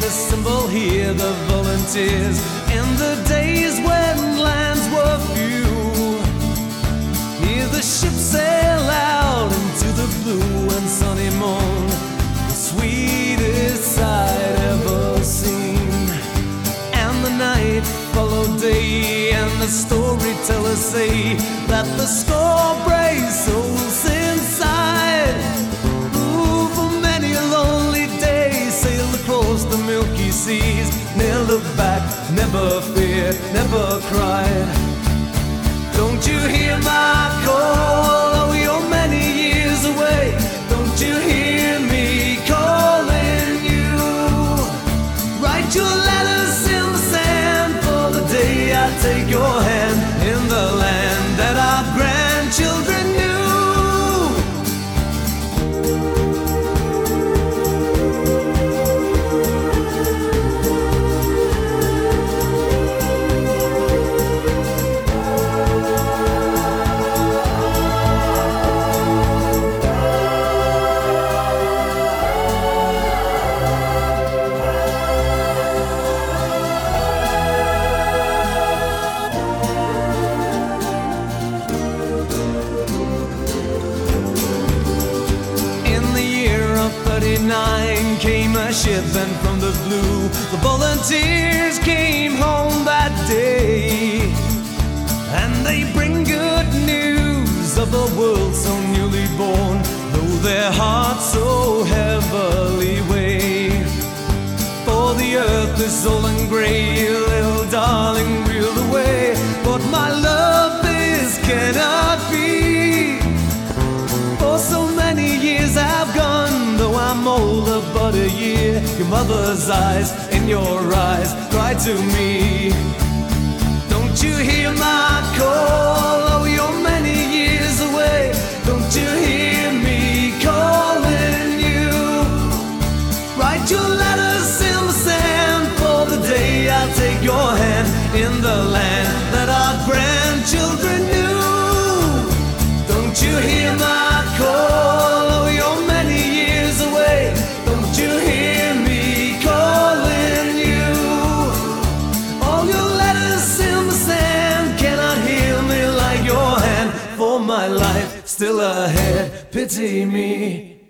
to assemble here the volunteers in the days when lands were few. Hear the ship sail out into the blue and sunny morn, the sweetest sight ever seen. And the night followed day, and the storytellers say that the score brave souls inside, ooh, for many a lonely day, sailed across the milky seas, never looked back, never feared, never cried. Don't you hear my call? Oh, you're many years away. Don't you hear me calling you? Write your letters in the sand for the day I take your hand in the land that our grandchildren knew. Came a ship, and from the blue the volunteers came home that day, and they bring good news of a world so newly born, though their hearts so heavily weigh. For the earth is old and gray, little darling, reel away, but my love this cannot be. For so many years I've gone, though I'm older but a year. Your mother's eyes in your eyes cry to me. Don't you hear my call? Oh, you're many years away. Don't you hear me calling you? Write your letters in the sand for the day I'll take your hand in the land that our grandchildren knew. Don't you hear my call? Oh, you're many years away. Don't you hear me calling you? All your letters in the sand cannot heal me like your hand. For my life still ahead, pity me.